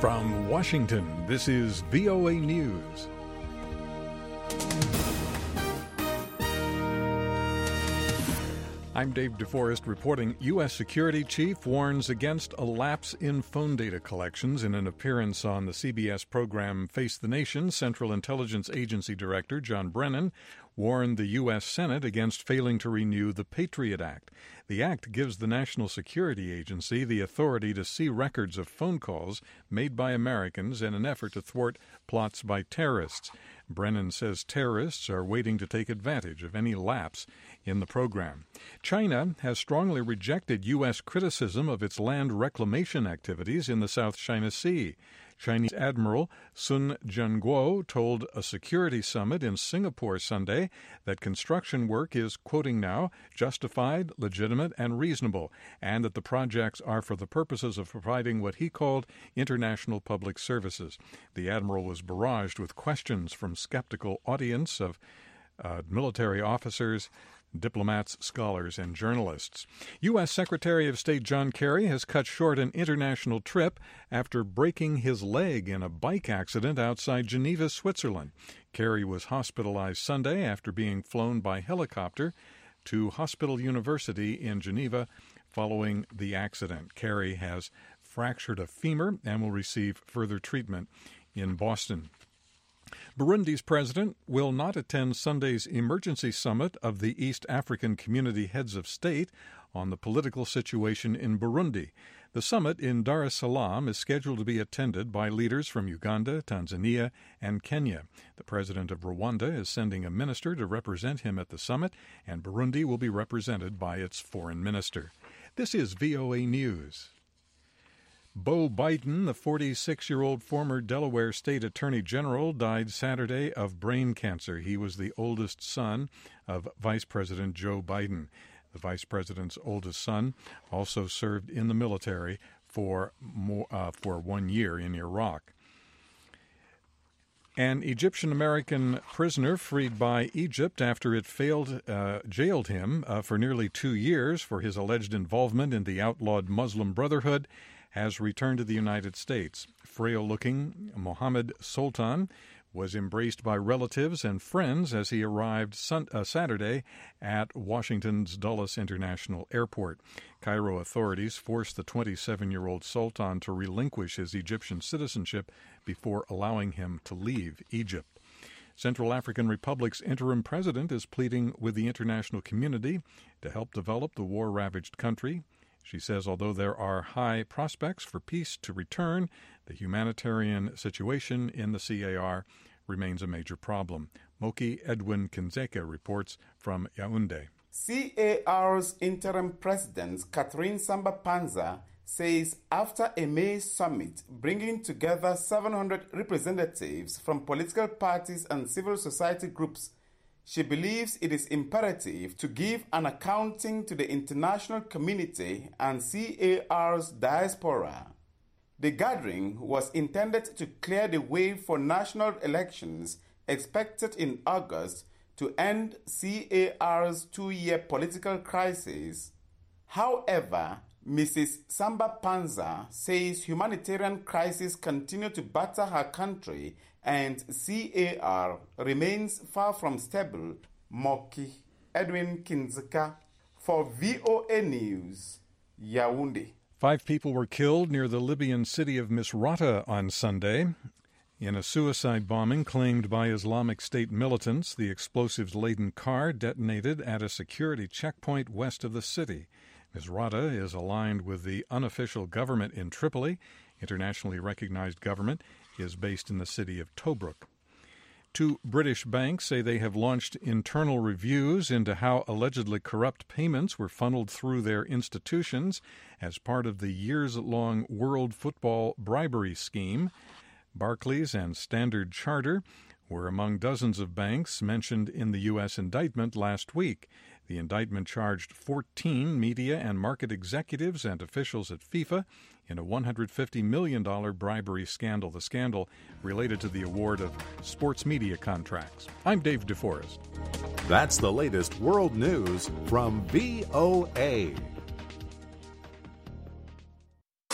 From Washington, this is VOA News. I'm Dave DeForest reporting. U.S. Security Chief warns against a lapse in phone data collections. In an appearance on the CBS program Face the Nation, Central Intelligence Agency Director John Brennan warned the U.S. Senate against failing to renew the Patriot Act. The act gives the National Security Agency the authority to see records of phone calls made by Americans in an effort to thwart plots by terrorists. Brennan says terrorists are waiting to take advantage of any lapse in the program. China has strongly rejected U.S. criticism of its land reclamation activities in the South China Sea. Chinese Admiral Sun Jianguo told a security summit in Singapore Sunday that construction work is, quoting now, justified, legitimate, and reasonable, and that the projects are for the purposes of providing what he called international public services. The Admiral was barraged with questions from skeptical audience of military officers, diplomats, scholars, and journalists. U.S. Secretary of State John Kerry has cut short an international trip after breaking his leg in a bike accident outside Geneva, Switzerland. Kerry was hospitalized Sunday after being flown by helicopter to Hospital University in Geneva following the accident. Kerry has fractured a femur and will receive further treatment in Boston. Burundi's president will not attend Sunday's emergency summit of the East African Community Heads of State on the political situation in Burundi. The summit in Dar es Salaam is scheduled to be attended by leaders from Uganda, Tanzania, and Kenya. The president of Rwanda is sending a minister to represent him at the summit, and Burundi will be represented by its foreign minister. This is VOA News. Beau Biden, the 46-year-old former Delaware State Attorney General, died Saturday of brain cancer. He was the oldest son of Vice President Joe Biden. The vice president's oldest son also served in the military for 1 year in Iraq. An Egyptian-American prisoner freed by Egypt after it jailed him for nearly 2 years for his alleged involvement in the outlawed Muslim Brotherhood has returned to the United States. Frail-looking Mohammed Sultan was embraced by relatives and friends as he arrived Saturday at Washington's Dulles International Airport. Cairo authorities forced the 27-year-old Sultan to relinquish his Egyptian citizenship before allowing him to leave Egypt. Central African Republic's interim president is pleading with the international community to help develop the war-ravaged country. She says although there are high prospects for peace to return, the humanitarian situation in the CAR remains a major problem. Moki Edwin Kinzeka reports from Yaoundé. CAR's interim president, Catherine Samba-Panza, says after a May summit bringing together 700 representatives from political parties and civil society groups, she believes it is imperative to give an accounting to the international community and CAR's diaspora. The gathering was intended to clear the way for national elections expected in August to end CAR's 2-year political crisis. However, Mrs. Samba-Panza says humanitarian crises continue to batter her country and CAR remains far from stable. Moki Edwin Kinzeka for VOA News, Yaoundé. 5 people were killed near the Libyan city of Misrata on Sunday. In a suicide bombing claimed by Islamic State militants, the explosives-laden car detonated at a security checkpoint west of the city. Misrata is aligned with the unofficial government in Tripoli. Internationally recognized government is based in the city of Tobruk. 2 British banks say they have launched internal reviews into how allegedly corrupt payments were funneled through their institutions as part of the years-long World Football bribery scheme. Barclays and Standard Chartered were among dozens of banks mentioned in the U.S. indictment last week. The indictment charged 14 media and market executives and officials at FIFA in a $150 million bribery scandal. The scandal related to the award of sports media contracts. I'm Dave DeForest. That's the latest world news from VOA.